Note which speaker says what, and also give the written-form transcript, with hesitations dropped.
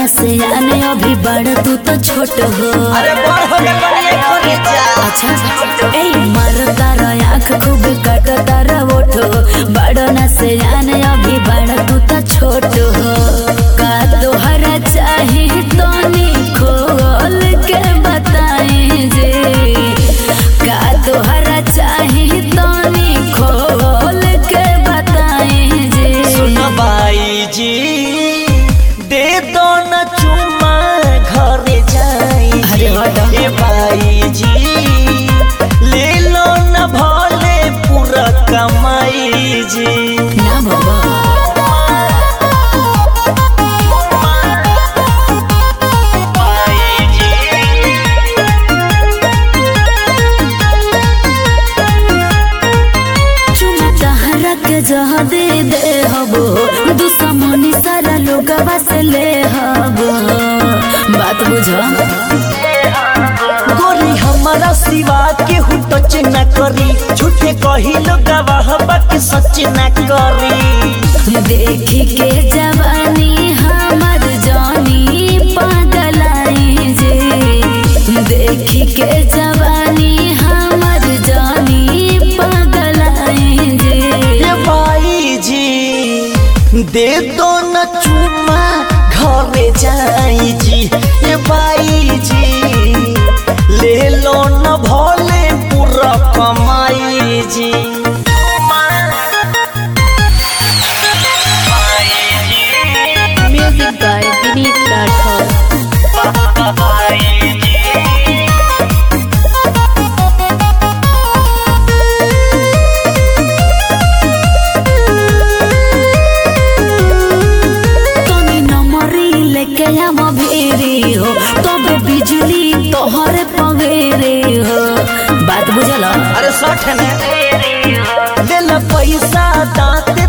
Speaker 1: से आने अभी बड़ तू तो छोट हो।
Speaker 2: अरे बड़ हो गए बनिए करे जा।
Speaker 1: अच्छा ए मरता रे आँख खूब कटता रे ओठो बड़ न से आने अभी बड़ तू तो छोट हो। का तोहरा चाहे तनी खोल के बताए जे का तोहरा चाहे तनी खोल के बताए जे।
Speaker 2: सुन बाई जी दे दो न चुमा घरे जाई।
Speaker 1: अरे वाह।
Speaker 2: ए बाई जी ले लो न भले पूरा कमाई जी।
Speaker 1: ना बाबा जह दे दे हबो दुश्मनी सारा लोग बस ले हबो। बात बुझो
Speaker 2: गोरी हमारा सिवा के टच न करी झूठे कही लोग गवाह बाकी सच न करी।
Speaker 1: देखी के जवानी हमर जानी पागलाई जे देखी के जवानी हमर जानी पागलाई जे।
Speaker 2: बाई जी दे दो न चुमा घरे जाई जी। ए बाई जी ले लो न भले पूरा कमाई जी।
Speaker 1: Music by Vineet Rathore. लेके हम भेरे हो तबे बिजली तोहरे पगेरे हो। बात बुझल।
Speaker 2: अरे सठ ने ले ला पैसा दांते